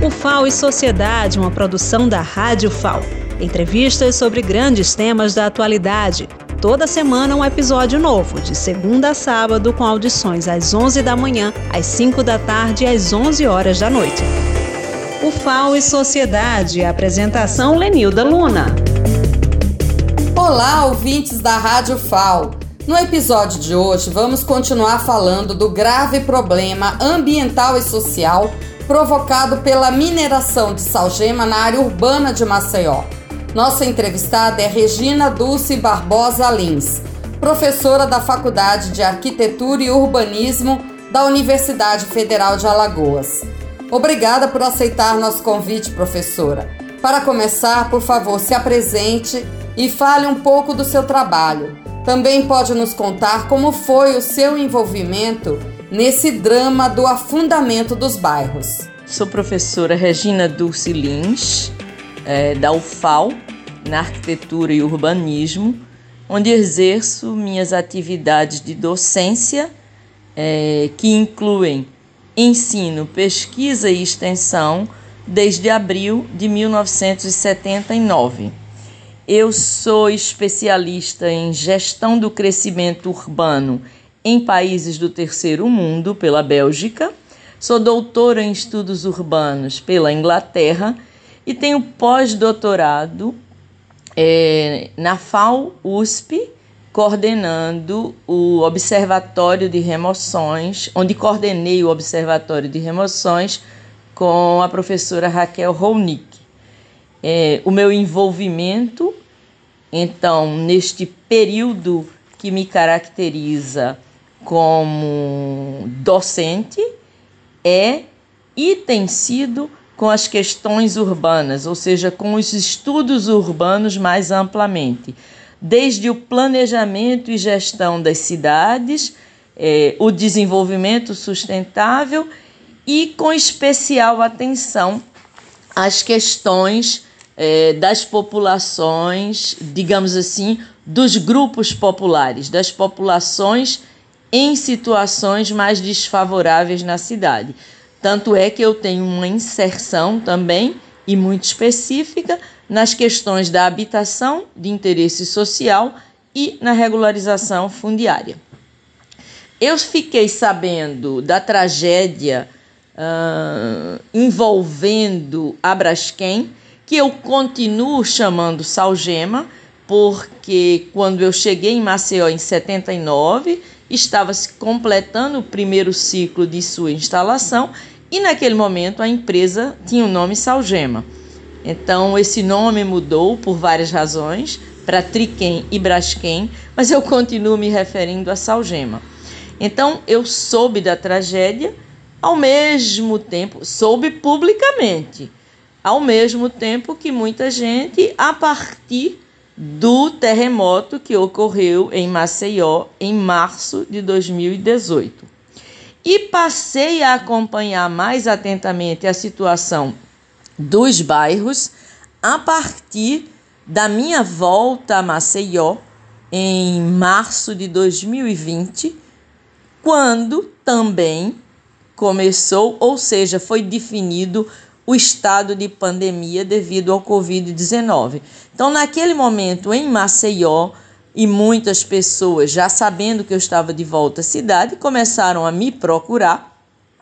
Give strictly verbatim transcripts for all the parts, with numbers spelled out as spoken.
O F A O e Sociedade, uma produção da Rádio F A O. Entrevistas sobre grandes temas da atualidade. Toda semana um episódio novo, de segunda a sábado, com audições às onze da manhã, às cinco da tarde e às onze horas da noite. O F A O e Sociedade, apresentação Lenilda Luna. Olá, ouvintes da Rádio F A O. No episódio de hoje, vamos continuar falando do grave problema ambiental e social provocado pela mineração de salgema na área urbana de Maceió. Nossa entrevistada é Regina Dulce Barbosa Lins, professora da Faculdade de Arquitetura e Urbanismo da Universidade Federal de Alagoas. Obrigada por aceitar nosso convite, professora. Para começar, por favor, se apresente e fale um pouco do seu trabalho. Também pode nos contar como foi o seu envolvimento nesse drama do afundamento dos bairros. Sou professora Regina Dulce Lins, é, da U F A O, na Arquitetura e Urbanismo, onde exerço minhas atividades de docência, é, que incluem ensino, pesquisa e extensão, desde abril de mil novecentos e setenta e nove. Eu sou especialista em gestão do crescimento urbano em países do terceiro mundo, pela Bélgica. Sou doutora em estudos urbanos pela Inglaterra e tenho pós-doutorado é, na F A O U S P, coordenando o Observatório de Remoções, onde coordenei o Observatório de Remoções com a professora Raquel Rolnick. É, o meu envolvimento, então, neste período que me caracteriza como docente, é e tem sido com as questões urbanas, ou seja, com os estudos urbanos mais amplamente, desde o planejamento e gestão das cidades, é, o desenvolvimento sustentável e com especial atenção às questões é, das populações, digamos assim, dos grupos populares, das populações em situações mais desfavoráveis na cidade. Tanto é que eu tenho uma inserção também, e muito específica, nas questões da habitação de interesse social e na regularização fundiária. Eu fiquei sabendo da tragédia uh, envolvendo a Braskem, que eu continuo chamando salgema, porque quando eu cheguei em Maceió em setenta e nove, estava se completando o primeiro ciclo de sua instalação e naquele momento a empresa tinha o nome Salgema. Então esse nome mudou por várias razões para Triquem e Braskem, mas eu continuo me referindo a Salgema. Então eu soube da tragédia, ao mesmo tempo, soube publicamente, ao mesmo tempo que muita gente, a partir do terremoto que ocorreu em Maceió em março de dois mil e dezoito. E passei a acompanhar mais atentamente a situação dos bairros a partir da minha volta a Maceió em março de dois mil e vinte, quando também começou, ou seja, foi definido o estado de pandemia devido ao covid dezenove. Então, naquele momento, em Maceió, e muitas pessoas, já sabendo que eu estava de volta à cidade, começaram a me procurar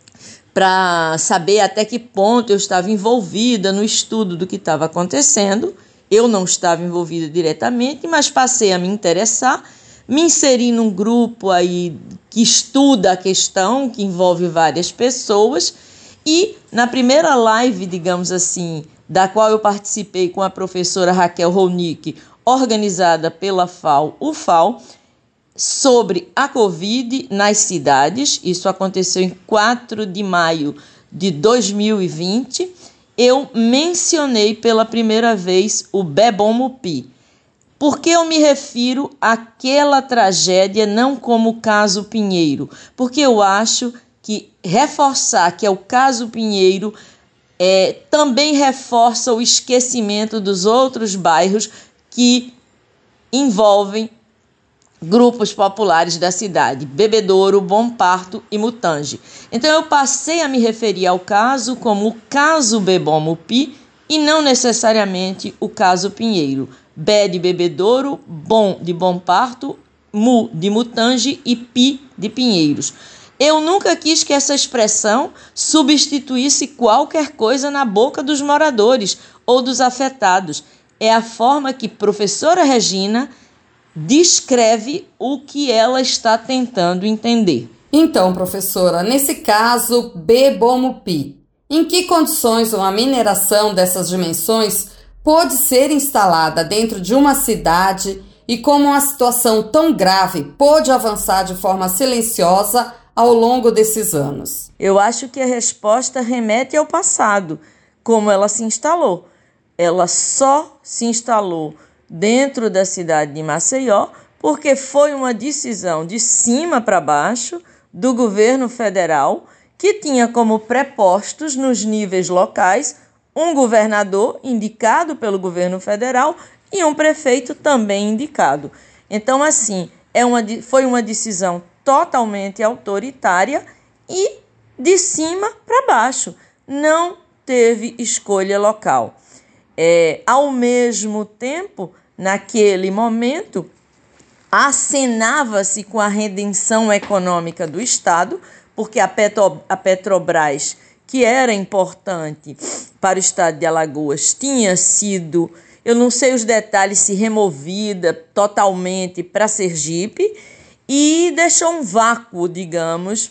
para saber até que ponto eu estava envolvida no estudo do que estava acontecendo. Eu não estava envolvida diretamente, mas passei a me interessar, me inseri num grupo aí que estuda a questão, que envolve várias pessoas, e na primeira live, digamos assim, da qual eu participei com a professora Raquel Rolnick, organizada pela F A O, U F A O, sobre a Covid nas cidades, isso aconteceu em quatro de maio de dois mil e vinte, eu mencionei pela primeira vez o Bebom-Mupi. Por que eu me refiro àquela tragédia não como o caso Pinheiro? Porque eu acho que reforçar que é o caso Pinheiro é, também reforça o esquecimento dos outros bairros que envolvem grupos populares da cidade, Bebedouro, Bom Parto e Mutange. Então eu passei a me referir ao caso como o caso Bebom-Mupi e não necessariamente o caso Pinheiro. Bé de Bebedouro, Bom de Bom Parto, Mu de Mutange e Pi de Pinheiros. Eu nunca quis que essa expressão substituísse qualquer coisa na boca dos moradores ou dos afetados. É a forma que professora Regina descreve o que ela está tentando entender. Então, professora, nesse caso, Bebom-Mupi, em que condições uma mineração dessas dimensões pode ser instalada dentro de uma cidade e como uma situação tão grave pôde avançar de forma silenciosa ao longo desses anos? Eu acho que a resposta remete ao passado, como ela se instalou. Ela só se instalou dentro da cidade de Maceió, porque foi uma decisão de cima para baixo do governo federal, que tinha como prepostos nos níveis locais um governador indicado pelo governo federal e um prefeito também indicado. Então, assim, é uma, foi uma decisão totalmente autoritária e de cima para baixo. Não teve escolha local. É, ao mesmo tempo, naquele momento, acenava-se com a redenção econômica do Estado, porque a, Petro, a Petrobras, que era importante para o Estado de Alagoas, tinha sido, eu não sei os detalhes, se removida totalmente para Sergipe e deixou um vácuo, digamos,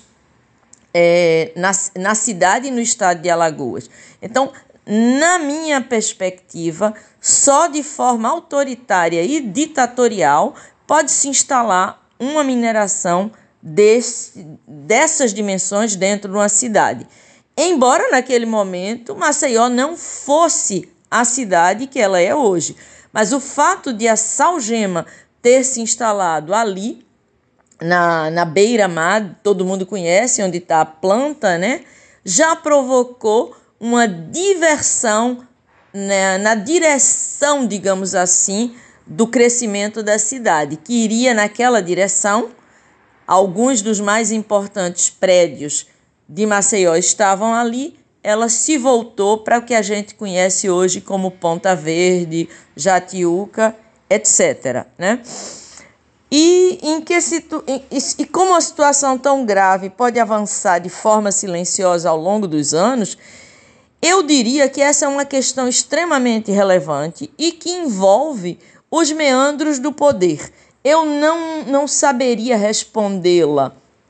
é, na, na cidade e no Estado de Alagoas. Então, na minha perspectiva, só de forma autoritária e ditatorial pode se instalar uma mineração desse, dessas dimensões dentro de uma cidade. Embora naquele momento Maceió não fosse a cidade que ela é hoje, mas o fato de a Salgema ter se instalado ali, na, na beira-mar, todo mundo conhece onde está a planta, né, já provocou uma diversão na, na direção, digamos assim, do crescimento da cidade, que iria naquela direção. Alguns dos mais importantes prédios de Maceió estavam ali, ela se voltou para o que a gente conhece hoje como Ponta Verde, Jatiuca, etcétera, né? E, em que situ... e como uma situação tão grave pode avançar de forma silenciosa ao longo dos anos, eu diria que essa é uma questão extremamente relevante e que envolve os meandros do poder. Eu não, não saberia respondê-la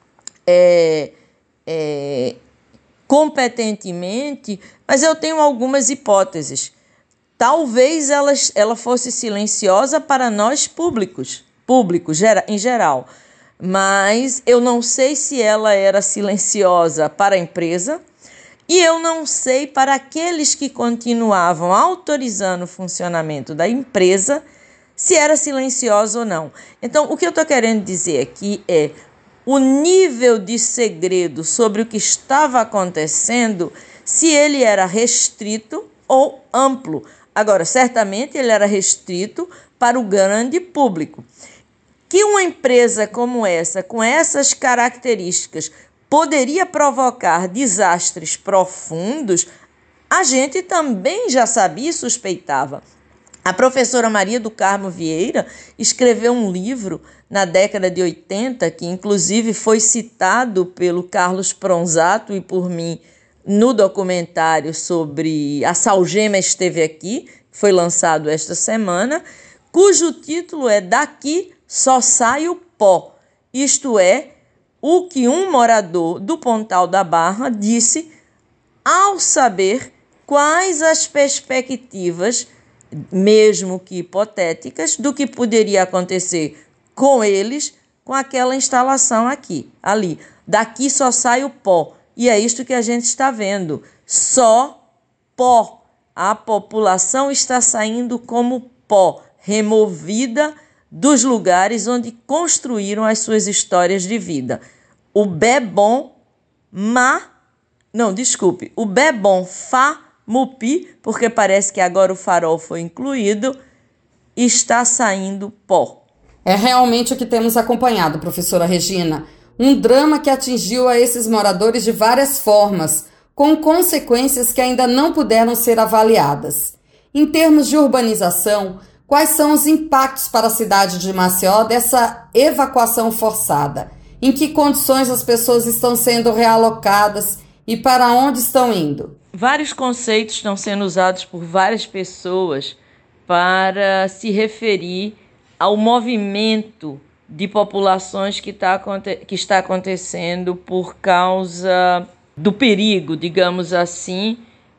é, é, competentemente, mas eu tenho algumas hipóteses. Talvez ela, ela fosse silenciosa para nós públicos, públicos em geral, mas eu não sei se ela era silenciosa para a empresa. E eu não sei para aqueles que continuavam autorizando o funcionamento da empresa se era silenciosa ou não. Então, o que eu estou querendo dizer aqui é o nível de segredo sobre o que estava acontecendo, se ele era restrito ou amplo. Agora, certamente ele era restrito para o grande público. Que uma empresa como essa, com essas características, poderia provocar desastres profundos, a gente também já sabia e suspeitava. A professora Maria do Carmo Vieira escreveu um livro na década de oitenta, que inclusive foi citado pelo Carlos Pronzato e por mim no documentário sobre A Salgema Esteve Aqui, que foi lançado esta semana, cujo título é Daqui Só Sai o Pó, isto é, o que um morador do Pontal da Barra disse ao saber quais as perspectivas, mesmo que hipotéticas, do que poderia acontecer com eles com aquela instalação aqui, ali. Daqui só sai o pó. E é isto que a gente está vendo. Só pó. A população está saindo como pó, removida dos lugares onde construíram as suas histórias de vida. O Bebom Ma... Não, desculpe. O Bebom Fa Mupi, porque parece que agora o farol foi incluído, está saindo pó. É realmente o que temos acompanhado, professora Regina. Um drama que atingiu a esses moradores de várias formas, com consequências que ainda não puderam ser avaliadas. Em termos de urbanização, quais são os impactos para a cidade de Maceió dessa evacuação forçada? Em que condições as pessoas estão sendo realocadas e para onde estão indo? Vários conceitos estão sendo usados por várias pessoas para se referir ao movimento de populações que, tá, que está acontecendo por causa do perigo, digamos assim,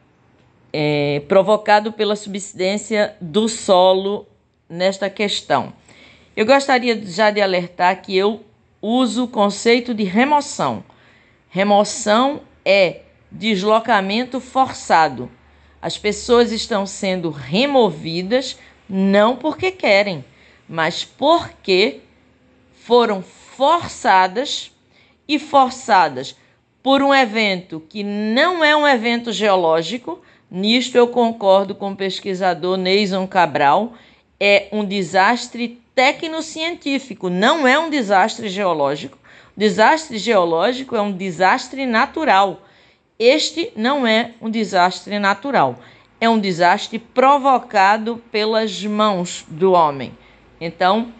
é, provocado pela subsidência do solo nesta questão. Eu gostaria já de alertar que eu uso o conceito de remoção. Remoção é deslocamento forçado. As pessoas estão sendo removidas não porque querem, mas porque foram forçadas e forçadas por um evento que não é um evento geológico. Nisto eu concordo com o pesquisador Neison Cabral, é um desastre tecnocientífico, não é um desastre geológico. O desastre geológico é um desastre natural. Este não é um desastre natural, é um desastre provocado pelas mãos do homem. Então,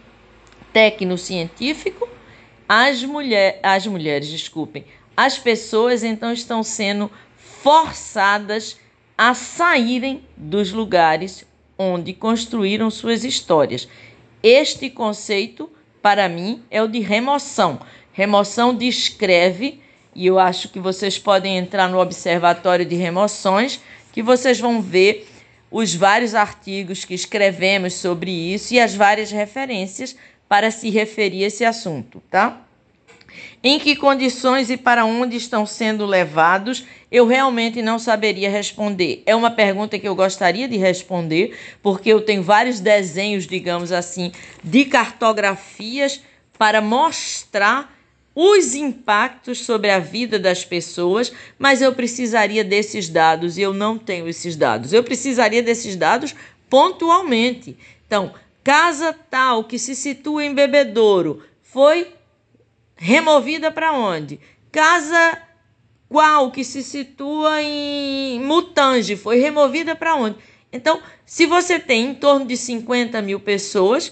tecnocientífico, as, mulher, as mulheres, desculpem, as pessoas então estão sendo forçadas a saírem dos lugares onde construíram suas histórias. Este conceito, para mim, é o de remoção. Remoção descreve, e eu acho que vocês podem entrar no Observatório de Remoções, que vocês vão ver os vários artigos que escrevemos sobre isso e as várias referências para se referir a esse assunto, tá? Em que condições e para onde estão sendo levados, eu realmente não saberia responder. É uma pergunta que eu gostaria de responder, porque eu tenho vários desenhos, digamos assim, de cartografias para mostrar os impactos sobre a vida das pessoas, mas eu precisaria desses dados e eu não tenho esses dados. Eu precisaria desses dados pontualmente. Então, casa tal que se situa em Bebedouro foi removida para onde? Casa qual que se situa em Mutange foi removida para onde? Então, se você tem em torno de cinquenta mil pessoas,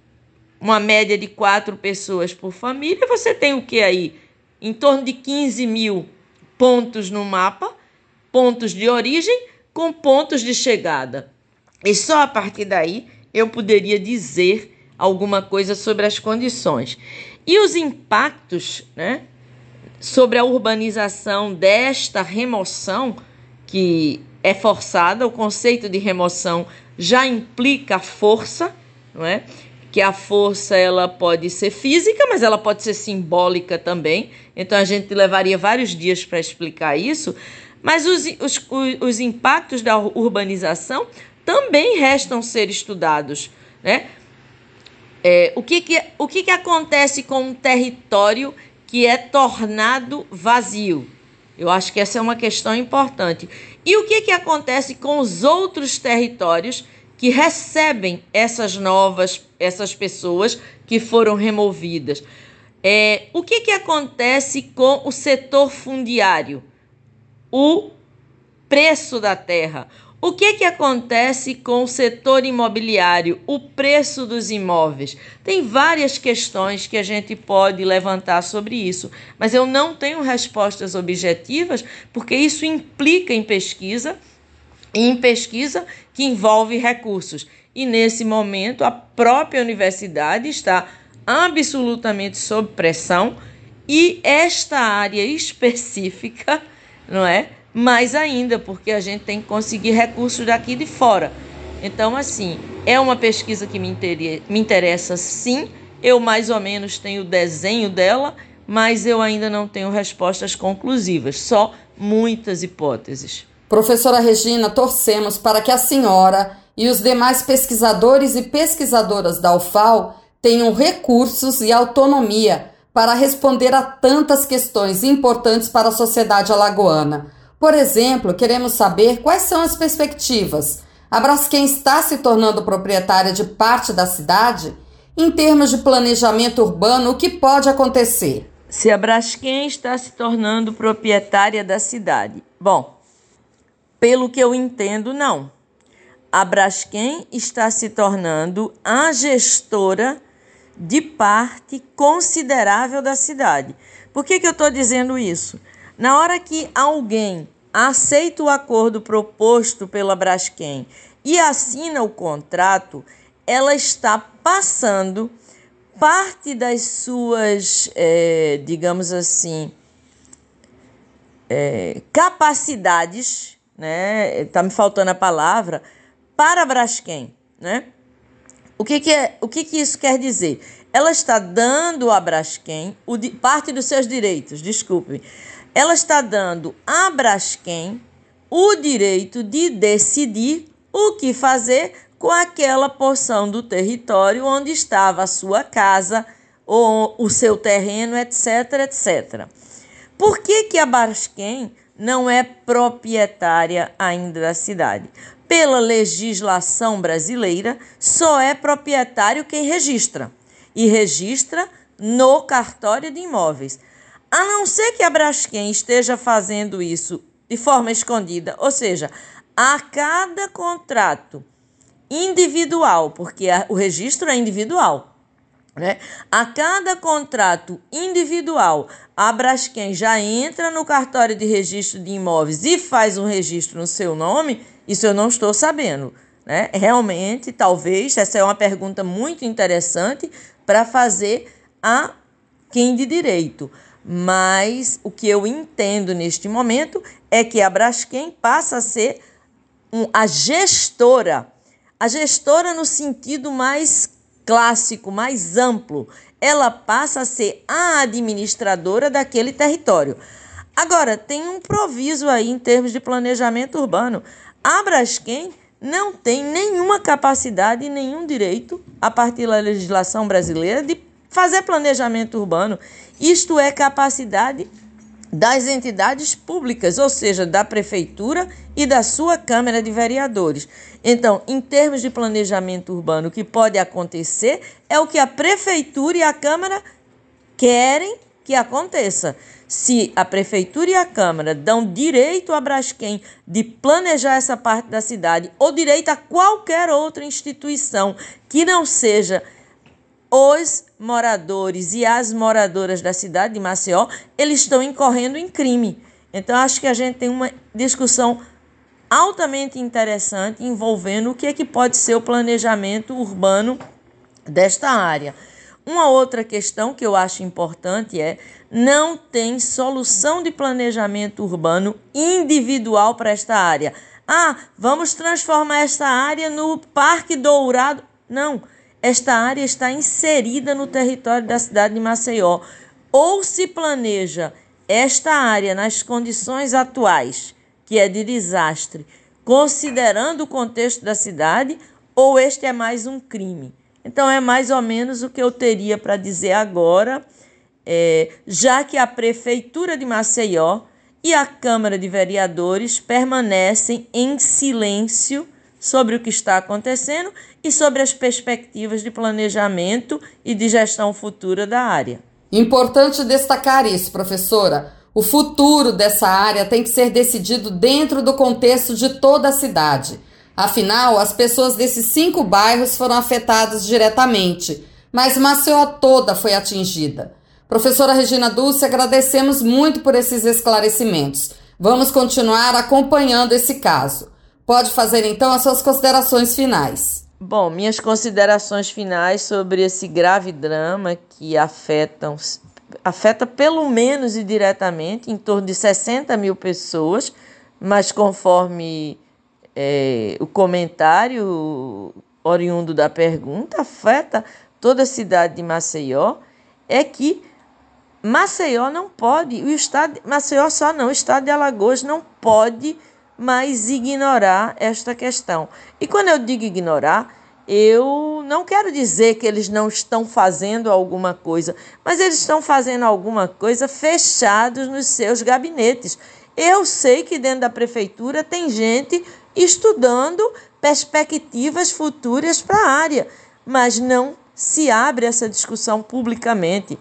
uma média de quatro pessoas por família, você tem o que aí? Em torno de quinze mil pontos no mapa, pontos de origem com pontos de chegada. E só a partir daí eu poderia dizer alguma coisa sobre as condições. E os impactos, né, sobre a urbanização desta remoção, que é forçada, o conceito de remoção já implica a força, não é? Que a força ela pode ser física, mas ela pode ser simbólica também. Então a gente levaria vários dias para explicar isso. Mas os, os, os impactos da urbanização também restam ser estudados, né? É, o que, que, o que, que acontece com um território que é tornado vazio? Eu acho que essa é uma questão importante. E o que, que acontece com os outros territórios que recebem essas novas, essas pessoas que foram removidas? É, o que, que acontece com o setor fundiário? O preço da terra. O que, que acontece com o setor imobiliário? O preço dos imóveis. Tem várias questões que a gente pode levantar sobre isso, mas eu não tenho respostas objetivas, porque isso implica em pesquisa, e em pesquisa que envolve recursos. E nesse momento a própria universidade está absolutamente sob pressão, e esta área específica, não é? Mais ainda, porque a gente tem que conseguir recursos daqui de fora. Então, assim, é uma pesquisa que me interessa, me interessa sim. Eu mais ou menos tenho o desenho dela, mas eu ainda não tenho respostas conclusivas, só muitas hipóteses. Professora Regina, torcemos para que a senhora e os demais pesquisadores e pesquisadoras da U F A L tenham recursos e autonomia para responder a tantas questões importantes para a sociedade alagoana. Por exemplo, queremos saber quais são as perspectivas. A Braskem está se tornando proprietária de parte da cidade? Em termos de planejamento urbano, o que pode acontecer? Se a Braskem está se tornando proprietária da cidade. Bom, pelo que eu entendo, não. A Braskem está se tornando a gestora de parte considerável da cidade. Por que que eu estou dizendo isso? Na hora que alguém aceita o acordo proposto pela Braskem e assina o contrato, ela está passando parte das suas, é, digamos assim, é, capacidades, né? Está me faltando a palavra, para a Braskem, né? O que que, é, o que que isso quer dizer? Ela está dando à Braskem o de, parte dos seus direitos, desculpe. Ela está dando à Braskem o direito de decidir o que fazer com aquela porção do território onde estava a sua casa, ou o seu terreno, etc, etcétera. Por que que a Braskem não é proprietária ainda da cidade? Pela legislação brasileira, só é proprietário quem registra. E registra no cartório de imóveis. A não ser que a Braskem esteja fazendo isso de forma escondida, ou seja, a cada contrato individual, porque o registro é individual, né? A cada contrato individual, a Braskem já entra no cartório de registro de imóveis e faz um registro no seu nome. Isso eu não estou sabendo, né? Realmente, talvez, essa é uma pergunta muito interessante para fazer a quem de direito. Mas o que eu entendo neste momento é que a Braskem passa a ser um, a gestora, a gestora no sentido mais clássico, mais amplo. Ela passa a ser a administradora daquele território. Agora, tem um proviso aí em termos de planejamento urbano. A Braskem não tem nenhuma capacidade e nenhum direito, a partir da legislação brasileira, de fazer planejamento urbano. Isto é capacidade das entidades públicas, ou seja, da prefeitura e da sua Câmara de Vereadores. Então, em termos de planejamento urbano, o que pode acontecer é o que a prefeitura e a Câmara querem que aconteça. Se a prefeitura e a Câmara dão direito à Braskem de planejar essa parte da cidade, ou direito a qualquer outra instituição que não seja os moradores e as moradoras da cidade de Maceió, eles estão incorrendo em crime. Então, acho que a gente tem uma discussão altamente interessante envolvendo o que é que pode ser o planejamento urbano desta área. Uma outra questão que eu acho importante é: não tem solução de planejamento urbano individual para esta área. Ah, vamos transformar esta área no Parque Dourado. Não, esta área está inserida no território da cidade de Maceió. Ou se planeja esta área nas condições atuais, que é de desastre, considerando o contexto da cidade, ou este é mais um crime. Então, é mais ou menos o que eu teria para dizer agora, é, já que a Prefeitura de Maceió e a Câmara de Vereadores permanecem em silêncio sobre o que está acontecendo e sobre as perspectivas de planejamento e de gestão futura da área. Importante destacar isso, professora. O futuro dessa área tem que ser decidido dentro do contexto de toda a cidade. Afinal, as pessoas desses cinco bairros foram afetadas diretamente, mas Maceió toda foi atingida. Professora Regina Dulce, agradecemos muito por esses esclarecimentos. Vamos continuar acompanhando esse caso. Pode fazer, então, as suas considerações finais. Bom, minhas considerações finais sobre esse grave drama que afetam, afeta pelo menos e diretamente em torno de sessenta mil pessoas, mas conforme é, o comentário oriundo da pergunta, afeta toda a cidade de Maceió, é que Maceió não pode, o estado, Maceió só não, o estado de Alagoas não pode mais ignorar esta questão. E quando eu digo ignorar, eu não quero dizer que eles não estão fazendo alguma coisa, mas eles estão fazendo alguma coisa fechados nos seus gabinetes. Eu sei que dentro da prefeitura tem gente estudando perspectivas futuras para a área, mas não se abre essa discussão publicamente.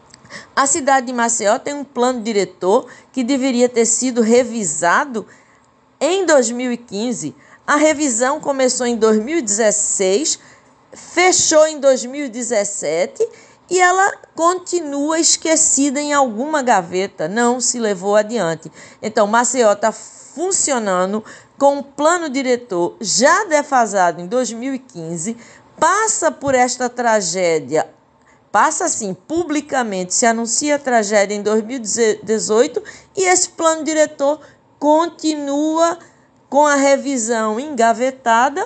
A cidade de Maceió tem um plano diretor que deveria ter sido revisado em dois mil e quinze. A revisão começou em dois mil e dezesseis, fechou em dois mil e dezessete e ela continua esquecida em alguma gaveta, não se levou adiante. Então, Maceió está funcionando com um plano diretor já defasado em dois mil e quinze, passa por esta tragédia, passa assim, publicamente, se anuncia a tragédia em dois mil e dezoito e esse plano diretor continua com a revisão engavetada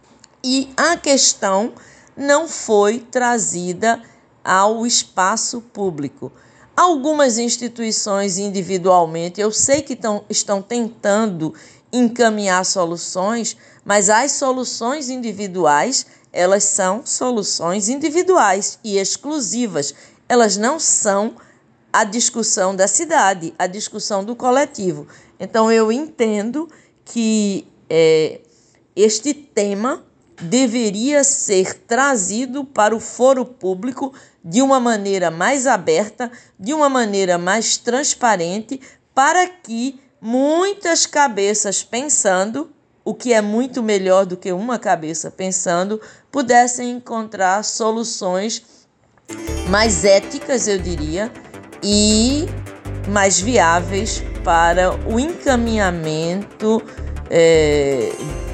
e a questão não foi trazida ao espaço público. Algumas instituições individualmente, eu sei que tão, estão tentando encaminhar soluções, mas as soluções individuais, elas são soluções individuais e exclusivas. Elas não são a discussão da cidade, a discussão do coletivo. Então, eu entendo que é, este tema deveria ser trazido para o foro público de uma maneira mais aberta, de uma maneira mais transparente, para que muitas cabeças pensando, o que é muito melhor do que uma cabeça pensando, pudessem encontrar soluções mais éticas, eu diria, e mais viáveis para o encaminhamento é,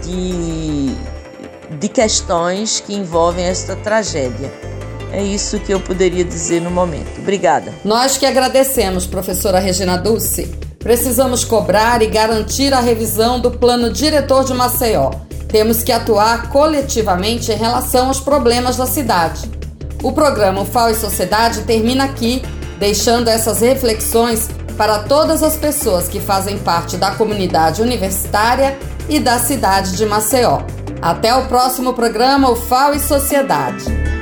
de, de questões que envolvem esta tragédia. É isso que eu poderia dizer no momento. Obrigada. Nós que agradecemos, professora Regina Dulce. Precisamos cobrar e garantir a revisão do plano diretor de Maceió. Temos que atuar coletivamente em relação aos problemas da cidade. O programa U F A O e Sociedade termina aqui, deixando essas reflexões para todas as pessoas que fazem parte da comunidade universitária e da cidade de Maceió. Até o próximo programa U F A O e Sociedade.